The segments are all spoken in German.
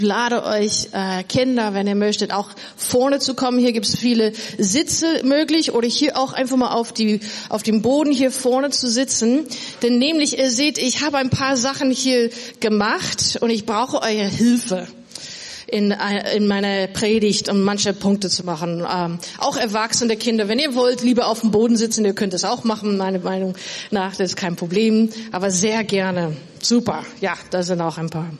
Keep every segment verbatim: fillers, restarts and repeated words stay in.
lade euch äh, Kinder, wenn ihr möchtet, auch vorne zu kommen. Hier gibt es viele Sitze möglich oder hier auch einfach mal auf die auf dem Boden hier vorne zu sitzen. Denn nämlich, ihr seht, ich habe ein paar Sachen hier gemacht und ich brauche eure Hilfe in in meiner Predigt, um manche Punkte zu machen. Ähm, auch erwachsene Kinder, wenn ihr wollt, lieber auf dem Boden sitzen, ihr könnt es auch machen, meiner Meinung nach, das ist kein Problem. Aber sehr gerne. Super, ja, da sind auch ein paar.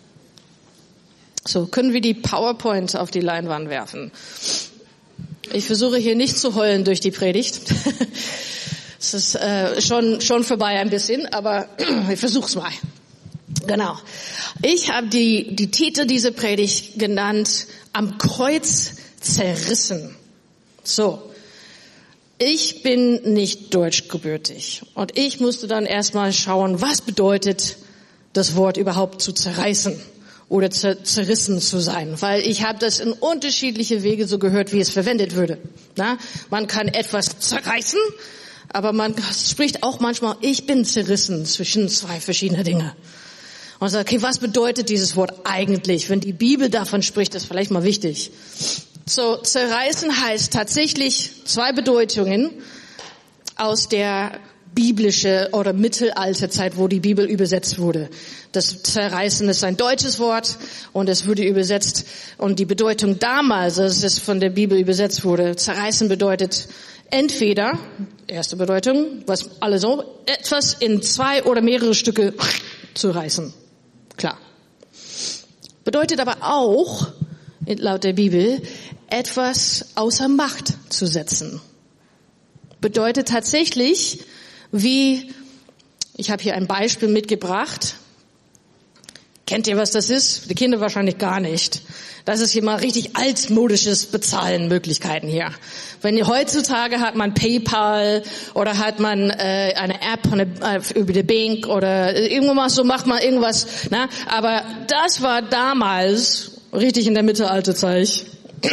So, können wir die PowerPoint auf die Leinwand werfen? Ich versuche hier nicht zu heulen durch die Predigt. Es ist äh, schon schon vorbei ein bisschen, aber ich versuch's mal. Genau. Ich habe die die Titel dieser Predigt genannt: Am Kreuz zerrissen. So. Ich bin nicht deutschgebürtig und ich musste dann erstmal schauen, was bedeutet das Wort überhaupt zu zerreißen oder zer- zerrissen zu sein, weil ich habe das in unterschiedliche Wege so gehört, wie es verwendet würde. Na, man kann etwas zerreißen, aber man spricht auch manchmal, ich bin zerrissen zwischen zwei verschiedene Dinge. Und sagt, okay, was bedeutet dieses Wort eigentlich? Wenn die Bibel davon spricht, ist vielleicht mal wichtig. So, zerreißen heißt tatsächlich zwei Bedeutungen aus der biblische oder Mittelalterzeit, wo die Bibel übersetzt wurde. Das Zerreißen ist ein deutsches Wort und es wurde übersetzt. Und die Bedeutung damals, als es von der Bibel übersetzt wurde, zerreißen bedeutet entweder, erste Bedeutung, was alle so, etwas in zwei oder mehrere Stücke zu reißen. Klar. Bedeutet aber auch, laut der Bibel, etwas außer Macht zu setzen. Bedeutet tatsächlich, wie, ich habe hier ein Beispiel mitgebracht. Kennt ihr, was das ist? Die Kinder wahrscheinlich gar nicht. Das ist hier mal richtig altmodisches Bezahlenmöglichkeiten hier. Wenn ihr heutzutage hat man PayPal oder hat man äh, eine App eine, äh, über die Bank oder irgendwas so macht man irgendwas. Na? Aber das war damals richtig in der Mittelalterzeit.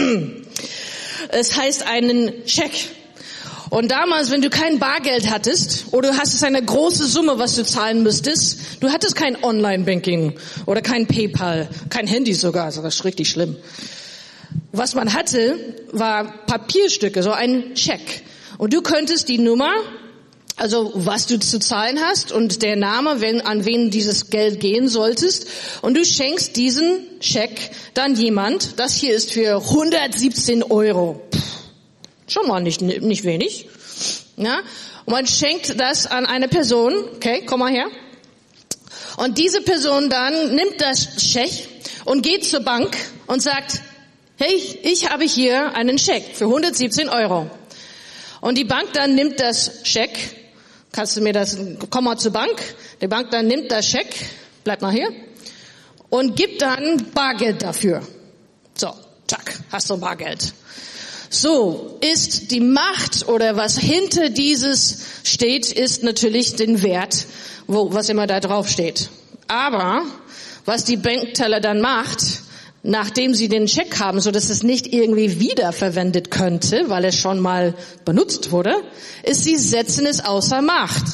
Es heißt einen Scheck. Und damals, wenn du kein Bargeld hattest oder du hast eine große Summe, was du zahlen müsstest, du hattest kein Online-Banking oder kein PayPal, kein Handy sogar, also das ist richtig schlimm. Was man hatte, war Papierstücke, so ein Scheck. Und du könntest die Nummer, also was du zu zahlen hast und der Name, wenn, an wen dieses Geld gehen solltest, und du schenkst diesen Scheck dann jemand, das hier ist für hundertsiebzehn Euro. Schon mal nicht, nicht wenig. Ja? Und man schenkt das an eine Person. Okay, komm mal her. Und diese Person dann nimmt das Scheck und geht zur Bank und sagt, hey, ich habe hier einen Scheck für hundertsiebzehn Euro. Und die Bank dann nimmt das Scheck, kannst du mir das, komm mal zur Bank. Die Bank dann nimmt das Scheck, bleib mal hier, und gibt dann Bargeld dafür. So, zack, hast du Bargeld. So ist die Macht oder was hinter dieses steht, ist natürlich den Wert, wo, was immer da drauf steht. Aber was die Bankteller dann macht, nachdem sie den Scheck haben, so dass es nicht irgendwie wiederverwendet könnte, weil es schon mal benutzt wurde, ist, sie setzen es außer Macht.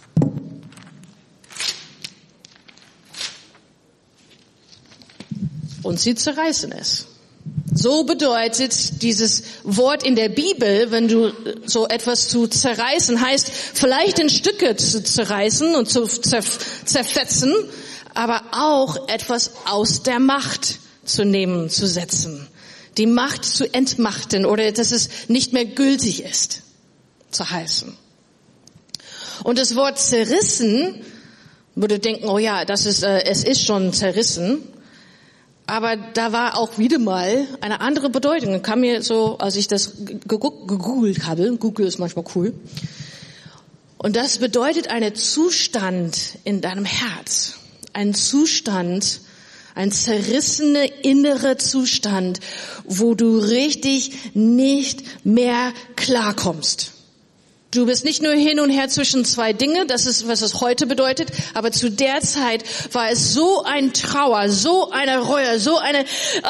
Und sie zerreißen es. So bedeutet dieses Wort in der Bibel, wenn du so etwas zu zerreißen, heißt vielleicht in Stücke zu zerreißen und zu zerfetzen, aber auch etwas aus der Macht zu nehmen, zu setzen. Die Macht zu entmachten oder dass es nicht mehr gültig ist, zu heißen. Und das Wort zerrissen, würde denken, oh ja, das ist, äh, es ist schon zerrissen. Aber da war auch wieder mal eine andere Bedeutung. Kam mir so, als ich das gegoogelt habe, Google ist manchmal cool. Und das bedeutet einen Zustand in deinem Herz. Ein Zustand, ein zerrissener innerer Zustand, wo du richtig nicht mehr klarkommst. Du bist nicht nur hin und her zwischen zwei Dinge, das ist, was es heute bedeutet, aber zu der Zeit war es so ein Trauer, so eine Reue, so eine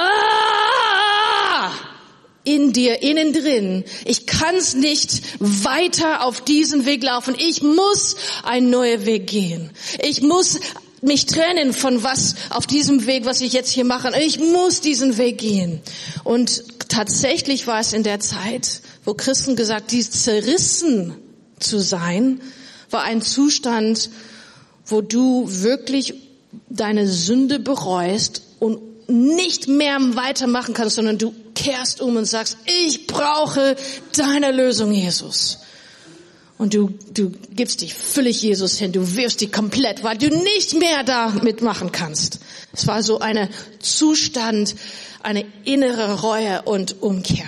ah, in dir, innen drin. Ich kann's nicht weiter auf diesen Weg laufen. Ich muss einen neuen Weg gehen. Ich muss mich trennen von was auf diesem Weg, was ich jetzt hier mache. Ich muss diesen Weg gehen. Und tatsächlich war es in der Zeit, wo Christen gesagt, dies zerrissen zu sein, war ein Zustand, wo du wirklich deine Sünde bereust und nicht mehr weitermachen kannst, sondern du kehrst um und sagst, ich brauche deine Lösung, Jesus. Und du, du gibst dich völlig Jesus hin, du wirfst die komplett, weil du nicht mehr da mitmachen kannst. Es war so ein Zustand, eine innere Reue und Umkehr.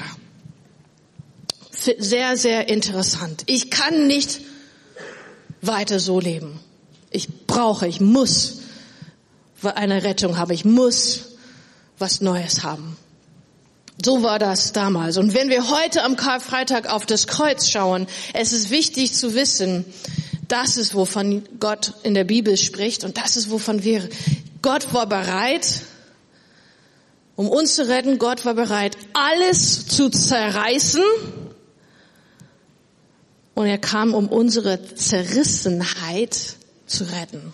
Sehr, sehr interessant. Ich kann nicht weiter so leben. Ich brauche, ich muss eine Rettung haben. Ich muss was Neues haben. So war das damals. Und wenn wir heute am Karfreitag auf das Kreuz schauen, es ist wichtig zu wissen, das ist, wovon Gott in der Bibel spricht und das ist, wovon wir, Gott war bereit, um uns zu retten, Gott war bereit, alles zu zerreißen und er kam, um unsere Zerrissenheit zu retten.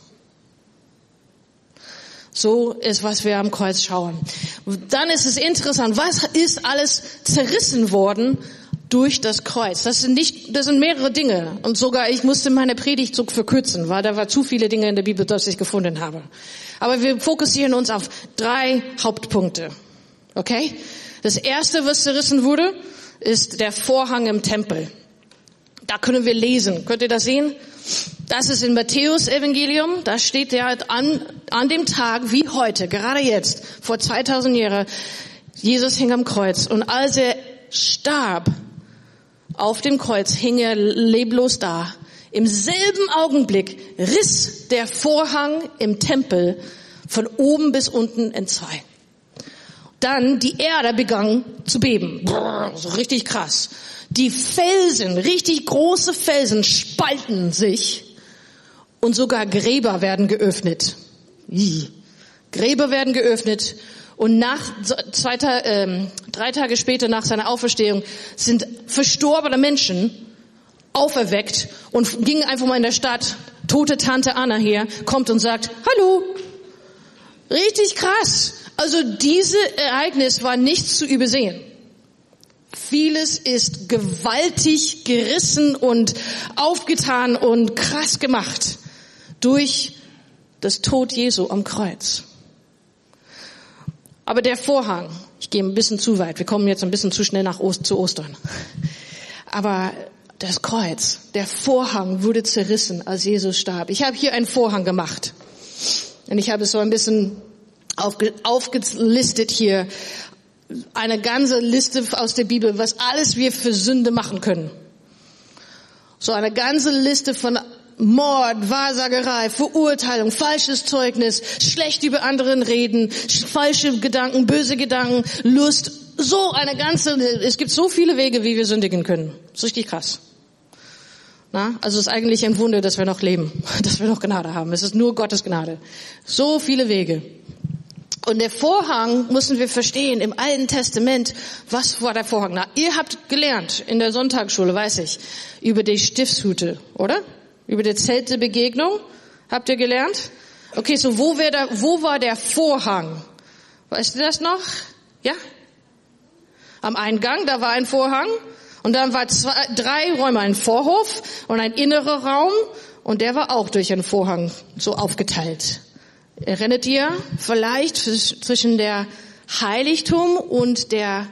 So ist, was wir am Kreuz schauen. Dann ist es interessant, was ist alles zerrissen worden durch das Kreuz? Das sind nicht, das sind mehrere Dinge. Und sogar ich musste meine Predigt so verkürzen, weil da war zu viele Dinge in der Bibel, das ich gefunden habe. Aber wir fokussieren uns auf drei Hauptpunkte. Okay? Das erste, was zerrissen wurde, ist der Vorhang im Tempel. Da können wir lesen. Könnt ihr das sehen? Das ist in Matthäus Evangelium. Da steht ja an, an dem Tag wie heute, gerade jetzt, vor zweitausend Jahren, Jesus hing am Kreuz. Und als er starb auf dem Kreuz, hing er leblos da. Im selben Augenblick riss der Vorhang im Tempel von oben bis unten in zwei. Dann die Erde begann zu beben. Brrr, so richtig krass. Die Felsen, richtig große Felsen spalten sich und sogar Gräber werden geöffnet. Gräber werden geöffnet und nach zwei, äh, drei Tage später nach seiner Auferstehung sind verstorbene Menschen auferweckt und gingen einfach mal in der Stadt. Tote Tante Anna hier kommt und sagt, hallo. Richtig krass. Also dieses Ereignis war nicht zu übersehen. Vieles ist gewaltig gerissen und aufgetan und krass gemacht durch das Tod Jesu am Kreuz. Aber der Vorhang, ich gehe ein bisschen zu weit, wir kommen jetzt ein bisschen zu schnell nach Ost, zu Ostern. Aber das Kreuz, der Vorhang wurde zerrissen, als Jesus starb. Ich habe hier einen Vorhang gemacht und ich habe es so ein bisschen aufge, aufgelistet hier. Eine ganze Liste aus der Bibel, was alles wir für Sünde machen können. So eine ganze Liste von Mord, Wahrsagerei, Verurteilung, falsches Zeugnis, schlecht über anderen reden, falsche Gedanken, böse Gedanken, Lust. So eine ganze, es gibt so viele Wege, wie wir sündigen können. Das ist richtig krass. Na, also es ist eigentlich ein Wunder, dass wir noch leben, dass wir noch Gnade haben. Es ist nur Gottes Gnade. So viele Wege. Und der Vorhang müssen wir verstehen im Alten Testament. Was war der Vorhang? Na, ihr habt gelernt in der Sonntagsschule, weiß ich, über die Stiftshüte, oder? Über die Zelt der Begegnung. Habt ihr gelernt? Okay, so wo, wär da, wo war der Vorhang? Weißt du das noch? Ja? Am Eingang, da war ein Vorhang. Und dann war zwei, drei Räume, ein Vorhof und ein innerer Raum. Und der war auch durch einen Vorhang so aufgeteilt. Erinnert ihr vielleicht zwischen der Heiligtum und der,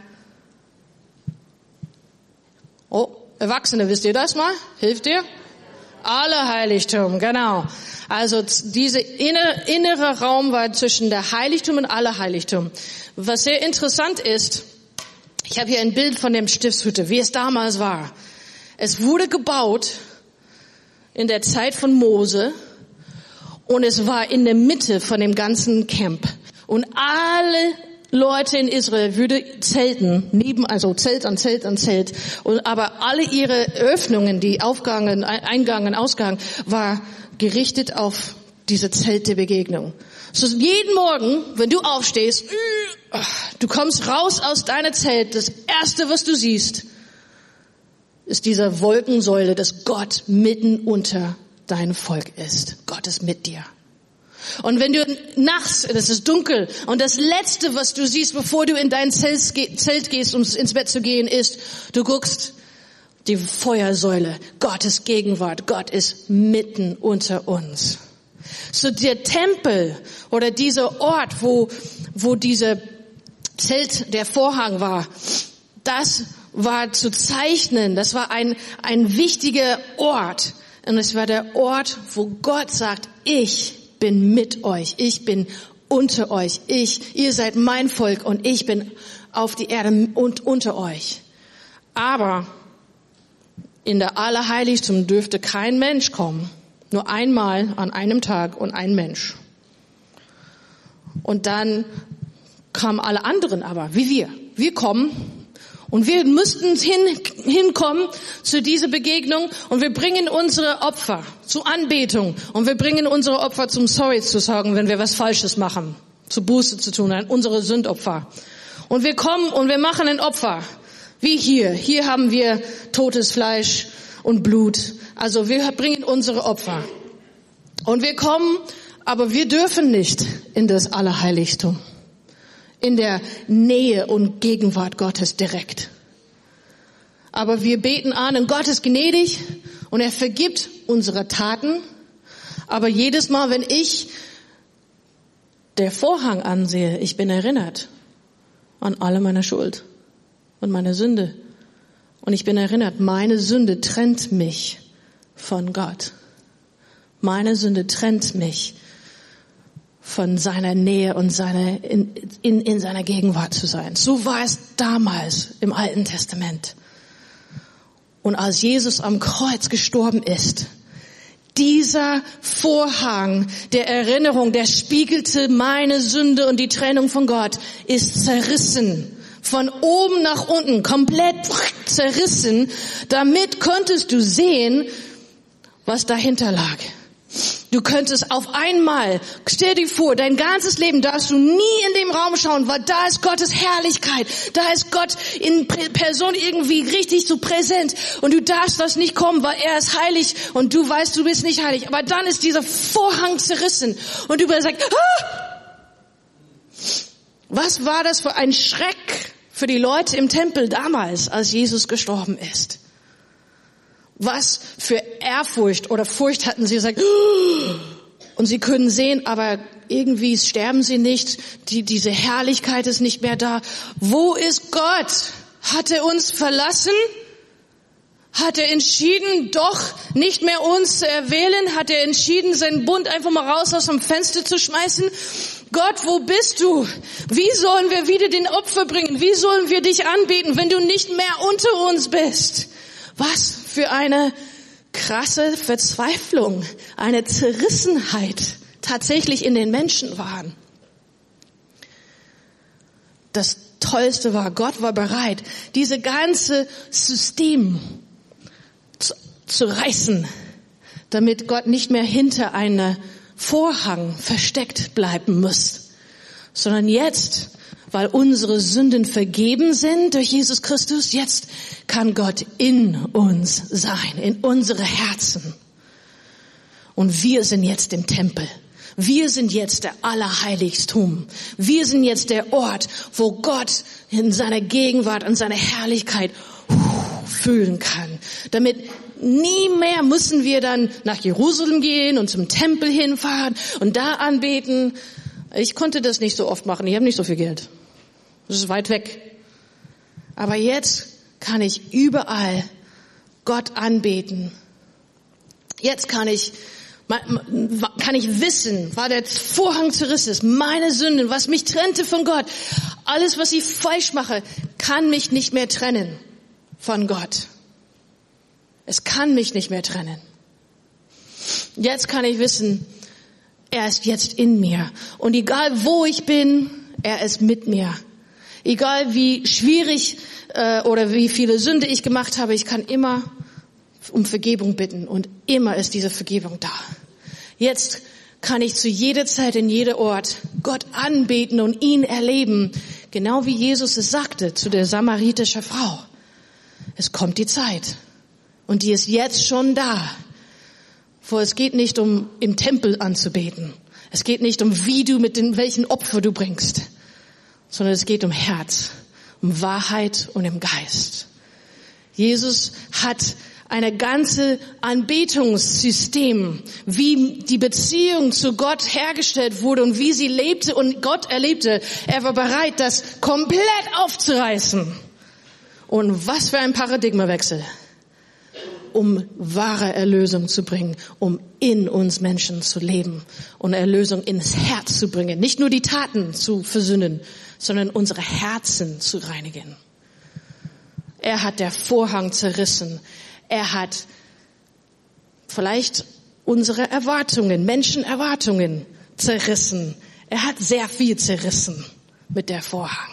oh, Erwachsene, wisst ihr das mal? Hilft ihr? Allerheiligtum, genau. Also dieser innere, innere Raum war zwischen der Heiligtum und Allerheiligtum. Was sehr interessant ist, ich habe hier ein Bild von dem Stiftshütte, wie es damals war. Es wurde gebaut in der Zeit von Mose. Und es war in der Mitte von dem ganzen Camp. Und alle Leute in Israel würden zelten, neben, also Zelt an Zelt an Zelt. Und, aber alle ihre Öffnungen, die Aufgänge, Eingang und Ausgang, war gerichtet auf diese Zelt der Begegnung. So jeden Morgen, wenn du aufstehst, du kommst raus aus deiner Zelt, das Erste, was du siehst, ist diese Wolkensäule, dass Gott mitten unter dein Volk ist. Gott ist mit dir. Und wenn du nachts, es ist dunkel, und das Letzte, was du siehst, bevor du in dein Zelt gehst, um ins Bett zu gehen, ist, du guckst die Feuersäule, Gottes Gegenwart, Gott ist mitten unter uns. So der Tempel oder dieser Ort, wo, wo dieser Zelt, der Vorhang war, das war zu zeichnen, das war ein, ein wichtiger Ort. Und es war der Ort, wo Gott sagt, ich bin mit euch, ich bin unter euch, ich, ihr seid mein Volk und ich bin auf die Erde und unter euch. Aber in der Allerheiligtum dürfte kein Mensch kommen, nur einmal an einem Tag und ein Mensch. Und dann kamen alle anderen aber, wie wir. Wir kommen und wir müssten hin, hinkommen zu dieser Begegnung und wir bringen unsere Opfer zur Anbetung und wir bringen unsere Opfer zum Sorry zu sagen, wenn wir was Falsches machen, zu Buße zu tun, unsere Sündopfer. Und wir kommen und wir machen ein Opfer, wie hier. Hier haben wir totes Fleisch und Blut. Also wir bringen unsere Opfer. Und wir kommen, aber wir dürfen nicht in das Allerheiligtum. In der Nähe und Gegenwart Gottes direkt. Aber wir beten an und Gott ist gnädig und er vergibt unsere Taten. Aber jedes Mal, wenn ich der Vorhang ansehe, ich bin erinnert an alle meine Schuld und meine Sünde. Und ich bin erinnert, meine Sünde trennt mich von Gott. Meine Sünde trennt mich von seiner Nähe und seiner, in, in, in seiner Gegenwart zu sein. So war es damals im Alten Testament. Und als Jesus am Kreuz gestorben ist, dieser Vorhang der Erinnerung, der spiegelte meine Sünde und die Trennung von Gott, ist zerrissen. Von oben nach unten, komplett zerrissen. Damit konntest du sehen, was dahinter lag. Du könntest auf einmal, stell dir vor, dein ganzes Leben darfst du nie in dem Raum schauen, weil da ist Gottes Herrlichkeit, da ist Gott in Person irgendwie richtig so präsent und du darfst das nicht kommen, weil er ist heilig und du weißt, du bist nicht heilig. Aber dann ist dieser Vorhang zerrissen und du sagst, ah! Was war das für ein Schreck für die Leute im Tempel damals, als Jesus gestorben ist? Was für Ehrfurcht oder Furcht hatten sie gesagt, und sie können sehen, aber irgendwie sterben sie nicht, die, diese Herrlichkeit ist nicht mehr da. Wo ist Gott? Hat er uns verlassen? Hat er entschieden, doch nicht mehr uns zu erwählen? Hat er entschieden, seinen Bund einfach mal raus aus dem Fenster zu schmeißen? Gott, wo bist du? Wie sollen wir wieder den Opfer bringen? Wie sollen wir dich anbeten, wenn du nicht mehr unter uns bist? Was für eine krasse Verzweiflung, eine Zerrissenheit tatsächlich in den Menschen waren. Das Tollste war, Gott war bereit, diese ganze System zu, zu reißen, damit Gott nicht mehr hinter einem Vorhang versteckt bleiben muss, sondern jetzt, weil unsere Sünden vergeben sind durch Jesus Christus, jetzt kann Gott in uns sein, in unsere Herzen. Und wir sind jetzt im Tempel. Wir sind jetzt der Allerheiligtum. Wir sind jetzt der Ort, wo Gott in seiner Gegenwart und seiner Herrlichkeit fühlen kann. Damit nie mehr müssen wir dann nach Jerusalem gehen und zum Tempel hinfahren und da anbeten. Ich konnte das nicht so oft machen. Ich habe nicht so viel Geld. Das ist weit weg. Aber jetzt kann ich überall Gott anbeten. Jetzt kann ich, kann ich wissen, weil der Vorhang zerrissen ist, meine Sünden, was mich trennte von Gott, alles, was ich falsch mache, kann mich nicht mehr trennen von Gott. Es kann mich nicht mehr trennen. Jetzt kann ich wissen, er ist jetzt in mir. Und egal wo ich bin, er ist mit mir. Egal wie schwierig äh, oder wie viele Sünde ich gemacht habe, ich kann immer um Vergebung bitten und immer ist diese Vergebung da. Jetzt kann ich zu jeder Zeit, in jeder Ort Gott anbeten und ihn erleben, genau wie Jesus es sagte zu der samaritischen Frau. Es kommt die Zeit und die ist jetzt schon da, wo es geht nicht um im Tempel anzubeten. Es geht nicht um, wie du mit den, welchen Opfer du bringst, sondern es geht um Herz, um Wahrheit und im Geist. Jesus hat eine ganze Anbetungssystem, wie die Beziehung zu Gott hergestellt wurde und wie sie lebte und Gott erlebte. Er war bereit, das komplett aufzureißen. Und was für ein Paradigmawechsel, um wahre Erlösung zu bringen, um in uns Menschen zu leben und Erlösung ins Herz zu bringen. Nicht nur die Taten zu versöhnen, sondern unsere Herzen zu reinigen. Er hat der Vorhang zerrissen. Er hat vielleicht unsere Erwartungen, Menschenerwartungen zerrissen. Er hat sehr viel zerrissen mit der Vorhang.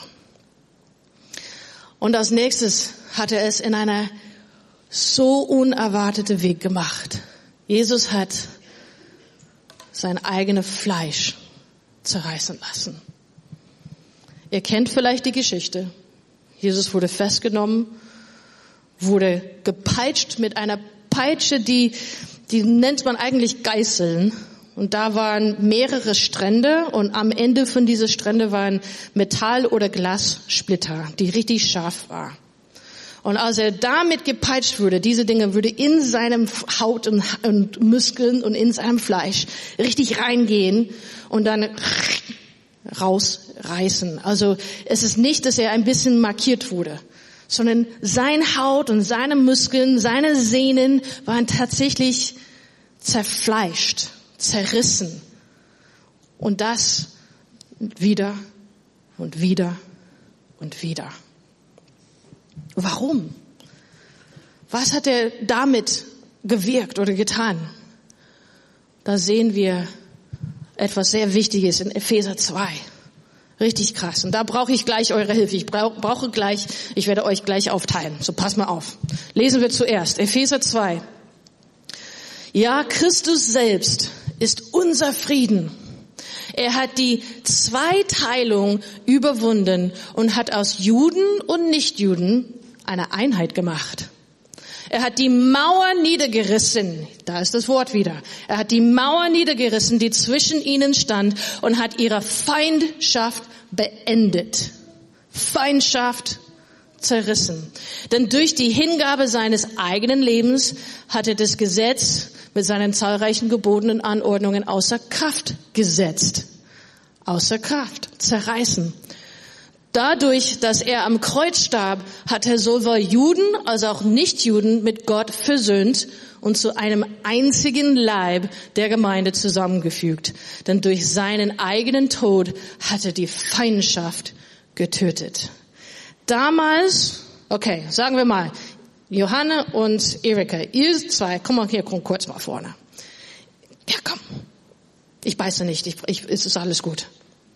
Und als nächstes hat er es in einer so unerwarteten Weg gemacht. Jesus hat sein eigenes Fleisch zerreißen lassen. Ihr kennt vielleicht die Geschichte. Jesus wurde festgenommen, wurde gepeitscht mit einer Peitsche, die, die nennt man eigentlich Geißeln. Und da waren mehrere Strände und am Ende von diesen Strände waren Metall- oder Glassplitter, die richtig scharf waren. Und als er damit gepeitscht wurde, diese Dinge würde in seinem Haut und, und Muskeln und in seinem Fleisch richtig reingehen und dann rausreißen. Also es ist nicht, dass er ein bisschen markiert wurde, sondern sein Haut und seine Muskeln, seine Sehnen waren tatsächlich zerfleischt, zerrissen. Und das wieder und wieder und wieder. Warum? Was hat er damit gewirkt oder getan? Da sehen wir etwas sehr Wichtiges in Epheser zwei. Richtig krass. Und da brauche ich gleich eure Hilfe. Ich brauche gleich, ich werde euch gleich aufteilen. So passt mal auf. Lesen wir zuerst. Epheser zwei. Ja, Christus selbst ist unser Frieden. Er hat die Zweiteilung überwunden und hat aus Juden und Nichtjuden eine Einheit gemacht. Er hat die Mauer niedergerissen. Da ist das Wort wieder. Er hat die Mauer niedergerissen, die zwischen ihnen stand, und hat ihre Feindschaft beendet. Feindschaft zerrissen. Denn durch die Hingabe seines eigenen Lebens hat er das Gesetz mit seinen zahlreichen Geboten und Anordnungen außer Kraft gesetzt. Außer Kraft. Zerreißen. Dadurch, dass er am Kreuz starb, hat er sowohl Juden als auch Nichtjuden mit Gott versöhnt und zu einem einzigen Leib der Gemeinde zusammengefügt. Denn durch seinen eigenen Tod hat er die Feindschaft getötet. Damals, okay, sagen wir mal, Johanna und Erika, ihr zwei, komm mal hier, komm kurz mal vorne. Ja, komm. Ich beiße nicht, ich, ich, es ist alles gut.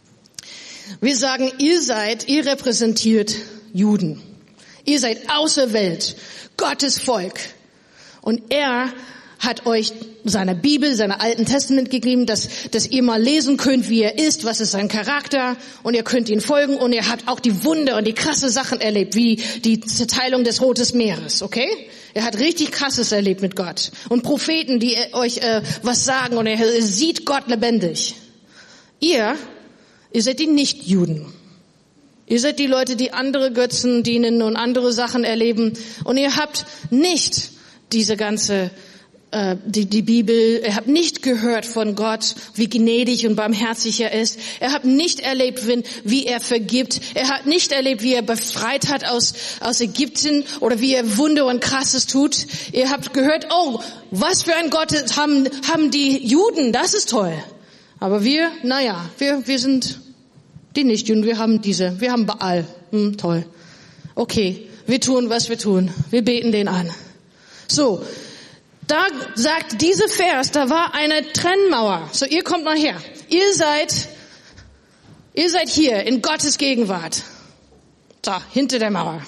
Wir sagen, ihr seid, ihr repräsentiert Juden. Ihr seid auserwählt, Gottes Volk. Und er hat euch seine Bibel, seine Alten Testament gegeben, dass, dass ihr mal lesen könnt, wie er ist, was ist sein Charakter, und ihr könnt ihn folgen, und ihr habt auch die Wunder und die krasse Sachen erlebt, wie die Zerteilung des Roten Meeres, okay? Er hat richtig Krasses erlebt mit Gott. Und Propheten, die euch äh, was sagen, und er sieht Gott lebendig. Ihr Ihr seid die Nichtjuden. Ihr seid die Leute, die andere Götzen dienen und andere Sachen erleben. Und ihr habt nicht diese ganze, äh, die, die Bibel, ihr habt nicht gehört von Gott, wie gnädig und barmherzig er ist. Ihr habt nicht erlebt, wenn, wie er vergibt. Er hat nicht erlebt, wie er befreit hat aus, aus Ägypten oder wie er Wunder und Krasses tut. Ihr habt gehört, oh, was für ein Gott haben, haben die Juden, das ist toll. Aber wir, naja, wir, wir sind die Nichtjuden, wir haben diese, wir haben Baal. Hm, toll. Okay, wir tun, was wir tun. Wir beten den an. So, da sagt dieser Vers, da war eine Trennmauer. So, ihr kommt mal her. Ihr seid, ihr seid hier in Gottes Gegenwart. Da, hinter der Mauer.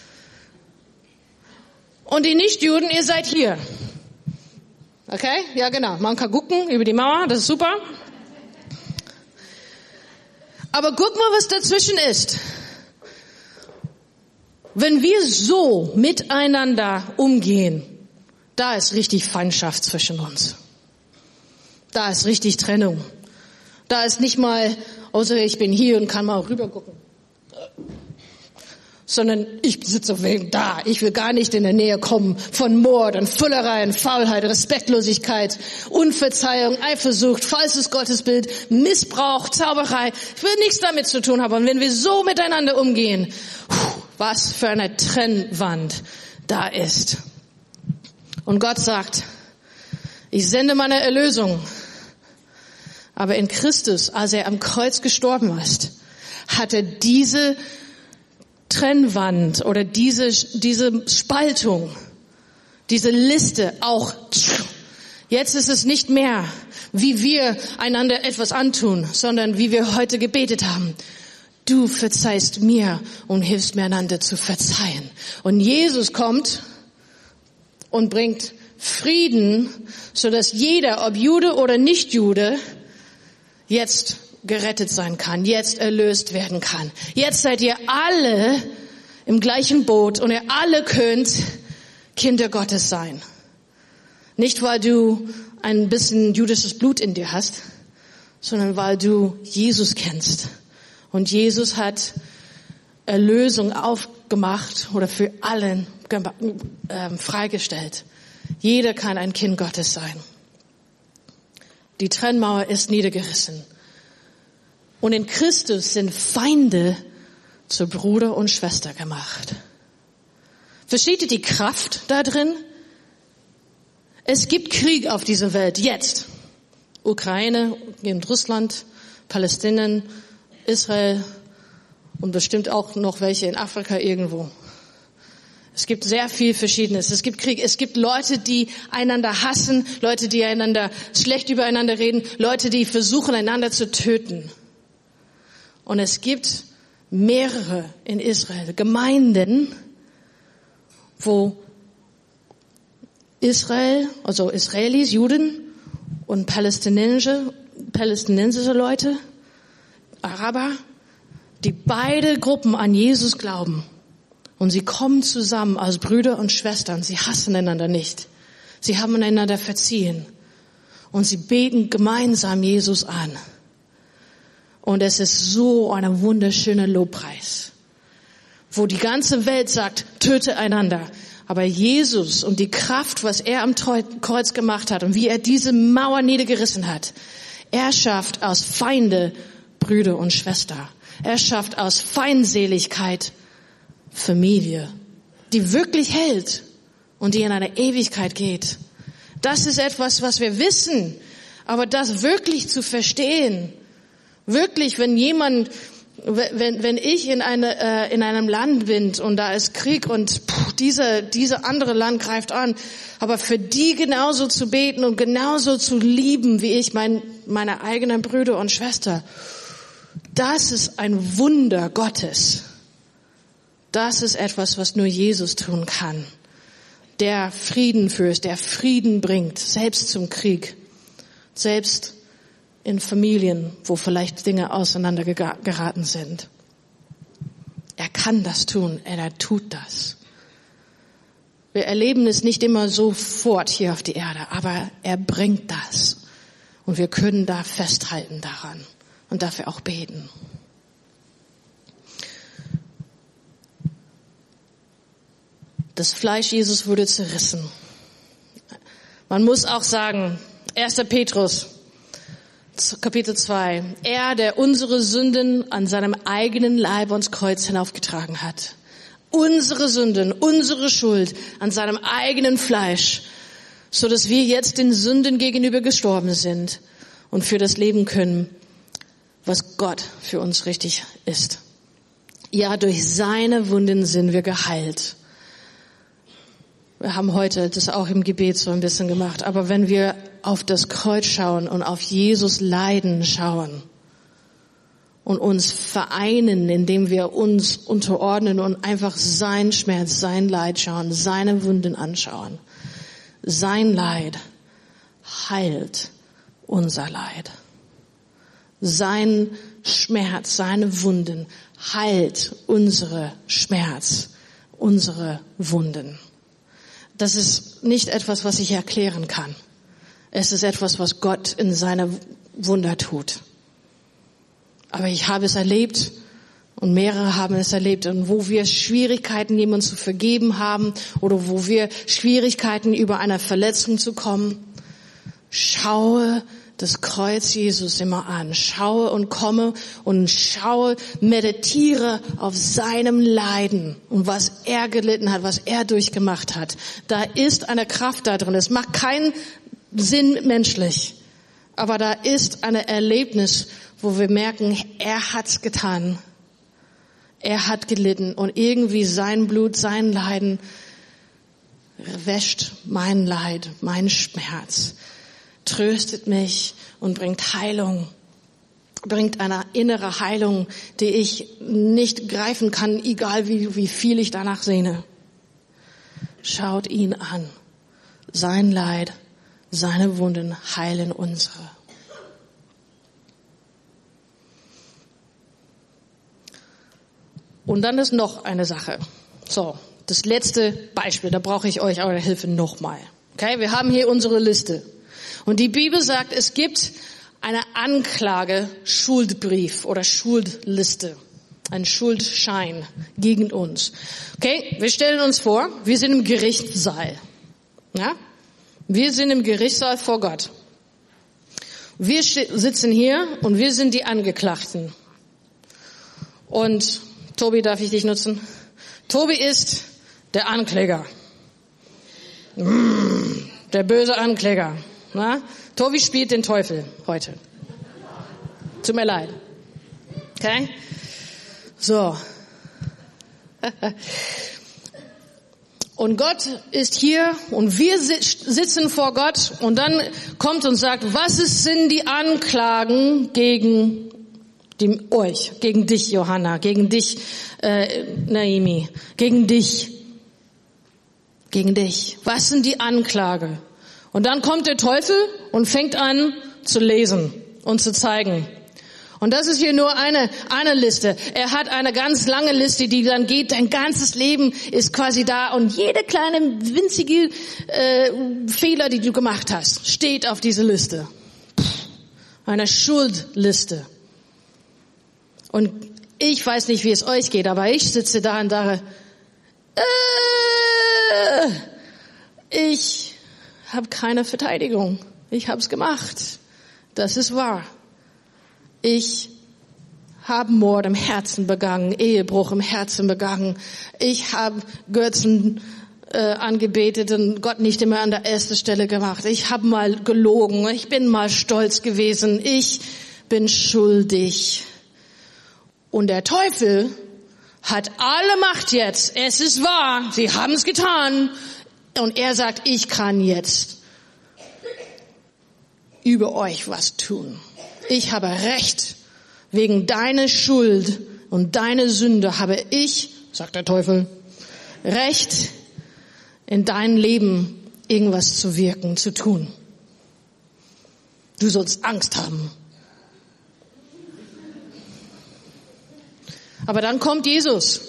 Und die Nichtjuden, ihr seid hier. Okay? Ja, genau. Man kann gucken über die Mauer, das ist super. Aber guck mal, was dazwischen ist. Wenn wir so miteinander umgehen, da ist richtig Feindschaft zwischen uns. Da ist richtig Trennung. Da ist nicht mal, außer ich bin hier und kann mal rüber gucken. Sondern ich sitze wegen da. Ich will gar nicht in der Nähe kommen von Mord und Füllereien, Faulheit, Respektlosigkeit, Unverzeihung, Eifersucht, falsches Gottesbild, Missbrauch, Zauberei. Ich will nichts damit zu tun haben. Und wenn wir so miteinander umgehen, was für eine Trennwand da ist. Und Gott sagt, ich sende meine Erlösung. Aber in Christus, als er am Kreuz gestorben ist, hat er diese Trennwand oder diese, diese Spaltung, diese Liste auch, jetzt ist es nicht mehr, wie wir einander etwas antun, sondern wie wir heute gebetet haben. Du verzeihst mir und hilfst mir einander zu verzeihen. Und Jesus kommt und bringt Frieden, sodass jeder, ob Jude oder nicht Jude, jetzt gerettet sein kann, jetzt erlöst werden kann. Jetzt seid ihr alle im gleichen Boot und ihr alle könnt Kinder Gottes sein. Nicht, weil du ein bisschen jüdisches Blut in dir hast, sondern weil du Jesus kennst. Und Jesus hat Erlösung aufgemacht oder für allen äh, freigestellt. Jeder kann ein Kind Gottes sein. Die Trennmauer ist niedergerissen. Und in Christus sind Feinde zu Bruder und Schwester gemacht. Versteht ihr die Kraft da drin? Es gibt Krieg auf dieser Welt jetzt. Ukraine gegen Russland, Palästinien, Israel und bestimmt auch noch welche in Afrika irgendwo. Es gibt sehr viel Verschiedenes. Es gibt Krieg. Es gibt Leute, die einander hassen, Leute, die einander schlecht übereinander reden, Leute, die versuchen, einander zu töten. Und es gibt mehrere in Israel Gemeinden, wo Israel, also Israelis, Juden und palästinensische, palästinensische Leute, Araber, die beide Gruppen an Jesus glauben. Und sie kommen zusammen als Brüder und Schwestern. Sie hassen einander nicht. Sie haben einander verziehen. Und sie beten gemeinsam Jesus an. Und es ist so ein wunderschöner Lobpreis, wo die ganze Welt sagt, töte einander. Aber Jesus und die Kraft, was er am Kreuz gemacht hat und wie er diese Mauer niedergerissen hat, er schafft aus Feinde Brüder und Schwester. Er schafft aus Feindseligkeit Familie, die wirklich hält und die in eine Ewigkeit geht. Das ist etwas, was wir wissen, aber das wirklich zu verstehen, wirklich, wenn jemand, wenn wenn ich in eine äh, in einem Land bin und da ist Krieg und puh, diese diese andere Land greift an, aber für die genauso zu beten und genauso zu lieben wie ich mein meine eigenen Brüder und Schwester, das ist ein Wunder Gottes. Das ist etwas, was nur Jesus tun kann. Der Frieden führt, der Frieden bringt, selbst zum Krieg, selbst in Familien, wo vielleicht Dinge auseinandergeraten sind. Er kann das tun, er tut das. Wir erleben es nicht immer sofort hier auf die Erde, aber er bringt das. Und wir können da festhalten daran und dafür auch beten. Das Fleisch Jesus wurde zerrissen. Man muss auch sagen, erster Petrus, Kapitel zwei, er, der unsere Sünden an seinem eigenen Leib ans Kreuz hinaufgetragen hat. Unsere Sünden, unsere Schuld an seinem eigenen Fleisch, so dass wir jetzt den Sünden gegenüber gestorben sind und für das Leben können, was Gott für uns richtig ist. Ja, durch seine Wunden sind wir geheilt. Wir haben heute das auch im Gebet so ein bisschen gemacht. Aber wenn wir auf das Kreuz schauen und auf Jesus Leiden schauen und uns vereinen, indem wir uns unterordnen und einfach sein Schmerz, sein Leid schauen, seine Wunden anschauen. Sein Leid heilt unser Leid. Sein Schmerz, seine Wunden heilt unsere Schmerz, unsere Wunden. Das ist nicht etwas, was ich erklären kann. Es ist etwas, was Gott in seiner Wunder tut. Aber ich habe es erlebt und mehrere haben es erlebt. Und wo wir Schwierigkeiten, jemanden zu vergeben haben oder wo wir Schwierigkeiten, über eine Verletzung zu kommen, schaue das Kreuz Jesus immer an. Schaue und komme und schaue, meditiere auf seinem Leiden und was er gelitten hat, was er durchgemacht hat. Da ist eine Kraft da drin. Es macht keinen Sinn menschlich. Aber da ist ein Erlebnis, wo wir merken, er hat's getan. Er hat gelitten und irgendwie sein Blut, sein Leiden wäscht mein Leid, mein Schmerz, tröstet mich und bringt Heilung, bringt eine innere Heilung, die ich nicht greifen kann, egal wie, wie viel ich danach sehne. Schaut ihn an. Sein Leid, seine Wunden heilen unsere. Und dann ist noch eine Sache. So, das letzte Beispiel, da brauche ich euch eure Hilfe nochmal. Okay, wir haben hier unsere Liste. Und die Bibel sagt, es gibt eine Anklage, Schuldbrief oder Schuldliste, ein Schuldschein gegen uns. Okay, wir stellen uns vor, wir sind im Gerichtssaal. Ja? Wir sind im Gerichtssaal vor Gott. Wir sitzen hier und wir sind die Angeklagten. Und Tobi, darf ich dich nutzen? Tobi ist der Ankläger. Der böse Ankläger. Na? Tobi spielt den Teufel heute. Tut mir leid. Okay? So. Und Gott ist hier und wir sitzen vor Gott und dann kommt und sagt, was sind die Anklagen gegen die, euch, gegen dich, Johanna, gegen dich, äh, Naomi, gegen dich, gegen dich. Was sind die Anklage? Und dann kommt der Teufel und fängt an zu lesen und zu zeigen. Und das ist hier nur eine, eine Liste. Er hat eine ganz lange Liste, die dann geht, dein ganzes Leben ist quasi da und jede kleine winzige äh, Fehler, die du gemacht hast, steht auf dieser Liste. Eine Schuldliste. Und ich weiß nicht, wie es euch geht, aber ich sitze da und sage, äh, ich habe keine Verteidigung. Ich habe es gemacht. Das ist wahr. Ich habe Mord im Herzen begangen, Ehebruch im Herzen begangen. Ich habe Götzen äh, angebetet und Gott nicht immer an der ersten Stelle gemacht. Ich habe mal gelogen. Ich bin mal stolz gewesen. Ich bin schuldig. Und der Teufel hat alle Macht jetzt. Es ist wahr. Sie haben es getan. Und er sagt, ich kann jetzt über euch was tun. Ich habe Recht. Wegen deiner Schuld und deiner Sünde habe ich, sagt der Teufel, Recht, in dein Leben irgendwas zu wirken, zu tun. Du sollst Angst haben. Aber dann kommt Jesus.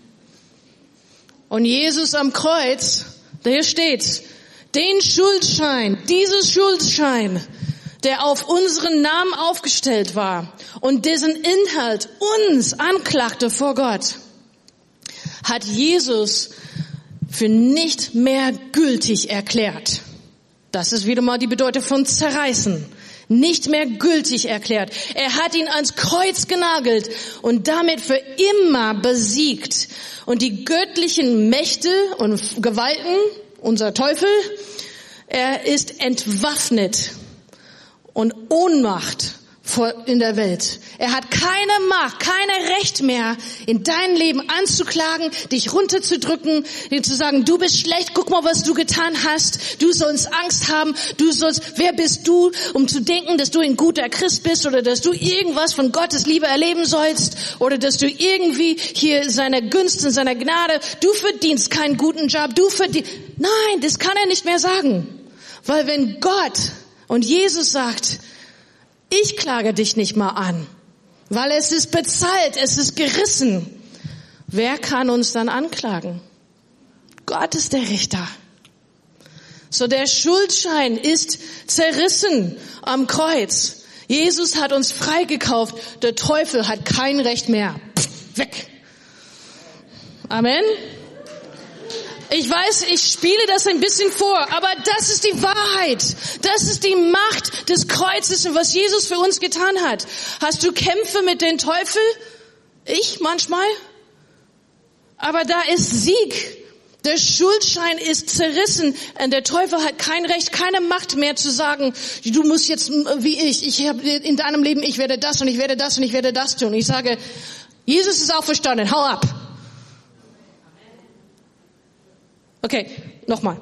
Und Jesus am Kreuz, da steht, den Schuldschein, dieses Schuldschein, der auf unseren Namen aufgestellt war und dessen Inhalt uns anklagte vor Gott, hat Jesus für nicht mehr gültig erklärt. Das ist wieder mal die Bedeutung von zerreißen. Nicht mehr gültig erklärt. Er hat ihn ans Kreuz genagelt und damit für immer besiegt. Und die göttlichen Mächte und Gewalten, unser Teufel, er ist entwaffnet und Ohnmacht in der Welt. Er hat keine Macht, keine Recht mehr, in dein Leben anzuklagen, dich runterzudrücken, dir zu sagen, du bist schlecht, guck mal, was du getan hast, du sollst Angst haben, du sollst, wer bist du, um zu denken, dass du ein guter Christ bist oder dass du irgendwas von Gottes Liebe erleben sollst oder dass du irgendwie hier seine Gunst und seine Gnade, du verdienst keinen guten Job, du verdienst, nein, das kann er nicht mehr sagen. Weil wenn Gott und Jesus sagt, ich klage dich nicht mal an, weil es ist bezahlt, es ist gerissen. Wer kann uns dann anklagen? Gott ist der Richter. So, der Schuldschein ist zerrissen am Kreuz. Jesus hat uns freigekauft. Der Teufel hat kein Recht mehr. Pff, weg. Amen. Ich weiß, ich spiele das ein bisschen vor, aber das ist die Wahrheit. Das ist die Macht des Kreuzes und was Jesus für uns getan hat. Hast du Kämpfe mit dem Teufel? Ich manchmal. Aber da ist Sieg. Der Schuldschein ist zerrissen. Und der Teufel hat kein Recht, keine Macht mehr zu sagen, du musst jetzt wie ich, ich habe in deinem Leben, ich werde das und ich werde das und ich werde das tun. Ich sage, Jesus ist auferstanden, hau ab. Okay, nochmal.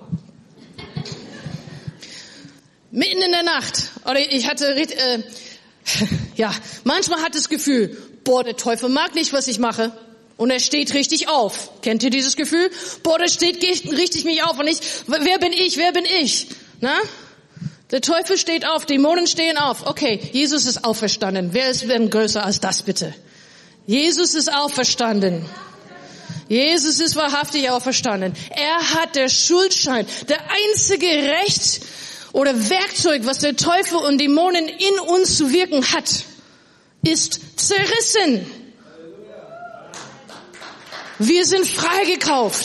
Mitten in der Nacht, oder ich hatte, äh, ja, manchmal hat das Gefühl, boah, der Teufel mag nicht, was ich mache. Und er steht richtig auf. Kennt ihr dieses Gefühl? Boah, der steht richtig mich auf. Und ich, wer bin ich, wer bin ich? Na? Der Teufel steht auf, Dämonen stehen auf. Okay, Jesus ist auferstanden. Wer ist denn größer als das, bitte? Jesus ist auferstanden. Jesus ist wahrhaftig auferstanden. Er hat der Schuldschein, der einzige Recht oder Werkzeug, was der Teufel und Dämonen in uns zu wirken hat, ist zerrissen. Wir sind freigekauft.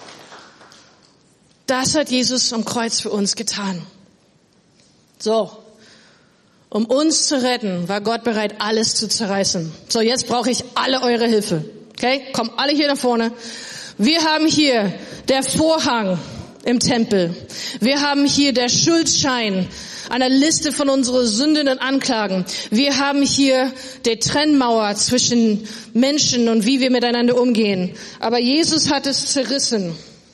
Das hat Jesus am Kreuz für uns getan. So, um uns zu retten, war Gott bereit, alles zu zerreißen. So, jetzt brauche ich alle eure Hilfe. Okay, kommt alle hier nach vorne. Wir haben hier der Vorhang im Tempel. Wir haben hier der Schuldschein, eine Liste von unseren Sünden und Anklagen. Wir haben hier die Trennmauer zwischen Menschen und wie wir miteinander umgehen. Aber Jesus hat es zerrissen.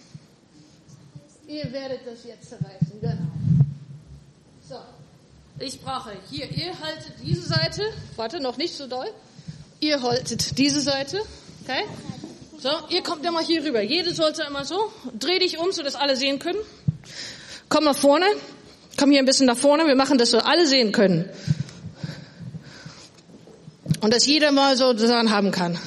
Ihr werdet das jetzt zerreißen, genau. So, ich brauche hier, ihr haltet diese Seite. Warte, noch nicht so doll. Ihr haltet diese Seite. Okay? So, ihr kommt ja mal hier rüber. Jede sollte immer so. Dreh dich um, so dass alle sehen können. Komm nach vorne. Komm hier ein bisschen nach vorne. Wir machen das, so alle sehen können. Und dass jeder mal so Sachen haben kann.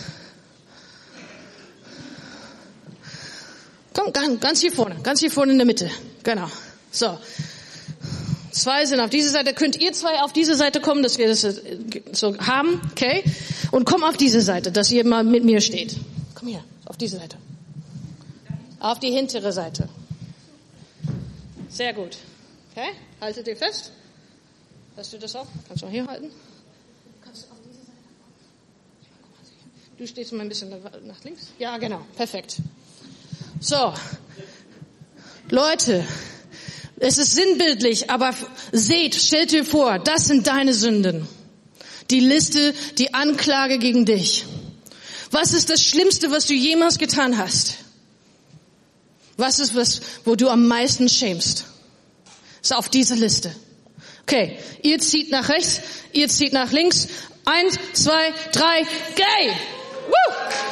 Komm, ganz hier vorne. Ganz hier vorne in der Mitte. Genau. So. Zwei sind auf diese Seite. Könnt ihr zwei auf diese Seite kommen, dass wir das so haben? Okay? Und komm auf diese Seite, dass ihr mal mit mir steht. Komm hier, auf diese Seite. Auf die hintere Seite. Sehr gut. Okay? Haltet ihr fest. Hast du das auch? Kannst du auch hier halten? Kannst du auf diese Seite kommen? Du stehst mal ein bisschen nach links. Ja, genau. Perfekt. So. Leute, es ist sinnbildlich, aber seht, stellt dir vor, das sind deine Sünden. Die Liste, die Anklage gegen dich. Was ist das Schlimmste, was du jemals getan hast? Was ist was, wo du am meisten schämst? Ist auf dieser Liste. Okay, ihr zieht nach rechts, ihr zieht nach links. Eins, zwei, drei, geh! Woo!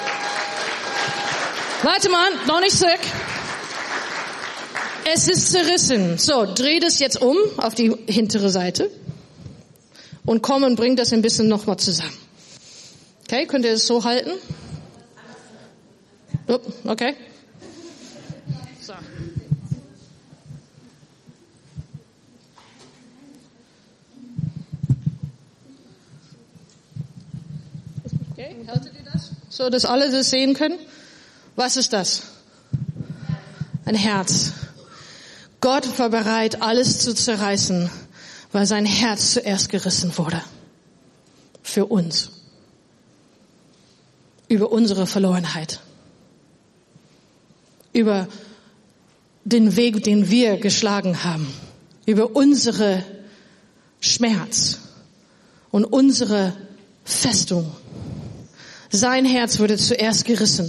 Warte mal, noch nicht zurück. Es ist zerrissen. So, dreh das jetzt um auf die hintere Seite. Und komm und bring das ein bisschen nochmal zusammen. Okay, könnt ihr das so halten? Okay. So. Okay, haltet ihr das? So, dass alle das sehen können. Was ist das? Ein Herz. Gott war bereit, alles zu zerreißen, weil sein Herz zuerst gerissen wurde. Für uns. Über unsere Verlorenheit. Über den Weg, den wir geschlagen haben. Über unsere Schmerz und unsere Festung. Sein Herz wurde zuerst gerissen.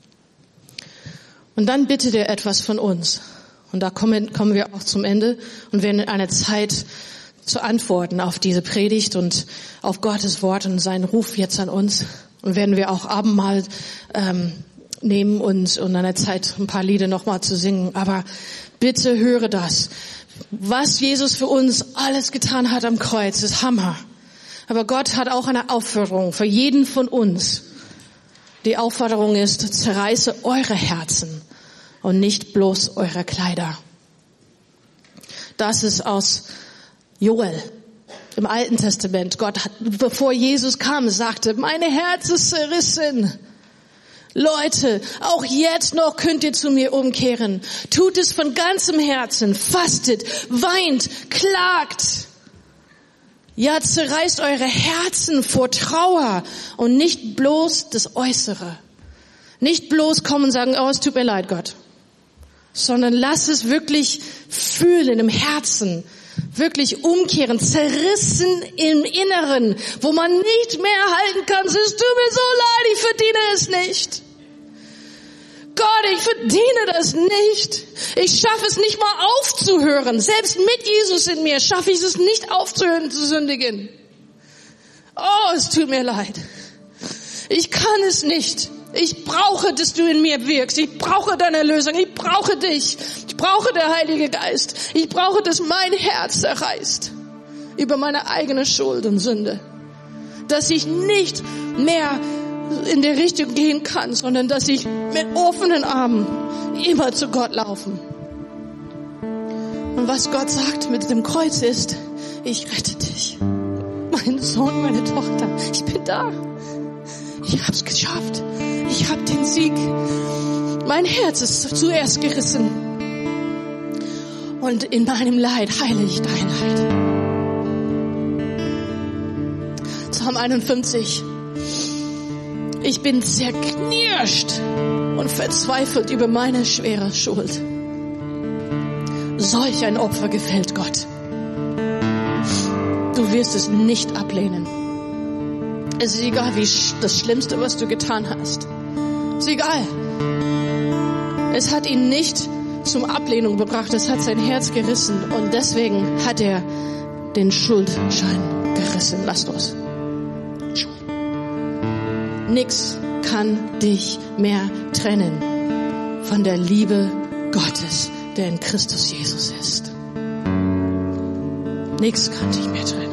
Und dann bittet er etwas von uns. Und da kommen, kommen wir auch zum Ende und werden eine Zeit zu antworten auf diese Predigt und auf Gottes Wort und seinen Ruf jetzt an uns. Und werden wir auch Abendmahl ähm, nehmen und, und eine Zeit ein paar Lieder nochmal zu singen. Aber bitte höre das. Was Jesus für uns alles getan hat am Kreuz, ist Hammer. Aber Gott hat auch eine Aufforderung für jeden von uns. Die Aufforderung ist, zerreiße eure Herzen und nicht bloß eure Kleider. Das ist aus Joel. Im Alten Testament, Gott hat, bevor Jesus kam, sagte, mein Herz ist zerrissen. Leute, auch jetzt noch könnt ihr zu mir umkehren. Tut es von ganzem Herzen, fastet, weint, klagt. Ja, zerreißt eure Herzen vor Trauer und nicht bloß das Äußere. Nicht bloß kommen und sagen, oh, es tut mir leid, Gott. Sondern lass es wirklich fühlen im Herzen. Wirklich umkehren, zerrissen im Inneren, wo man nicht mehr halten kann. Es tut mir so leid, ich verdiene es nicht. Gott, ich verdiene das nicht. Ich schaffe es nicht mal aufzuhören. Selbst mit Jesus in mir schaffe ich es nicht aufzuhören zu sündigen. Oh, es tut mir leid. Ich kann es nicht. Ich brauche, dass du in mir wirkst. Ich brauche deine Erlösung. Ich brauche dich. Ich brauche der Heilige Geist. Ich brauche, dass mein Herz zerreißt über meine eigene Schuld und Sünde. Dass ich nicht mehr in der Richtung gehen kann, sondern dass ich mit offenen Armen immer zu Gott laufen. Und was Gott sagt mit dem Kreuz ist, ich rette dich. Mein Sohn, meine Tochter, ich bin da. Ich hab's geschafft. Ich hab den Sieg. Mein Herz ist zuerst gerissen. Und in meinem Leid heile ich dein Leid. Psalm einundfünfzig. Ich bin zerknirscht und verzweifelt über meine schwere Schuld. Solch ein Opfer gefällt Gott. Du wirst es nicht ablehnen. Es ist egal, wie das Schlimmste, was du getan hast. Es ist egal. Es hat ihn nicht zum Ablehnung gebracht. Es hat sein Herz gerissen. Und deswegen hat er den Schuldschein gerissen. Lass los. Nix kann dich mehr trennen von der Liebe Gottes, der in Christus Jesus ist. Nix kann dich mehr trennen.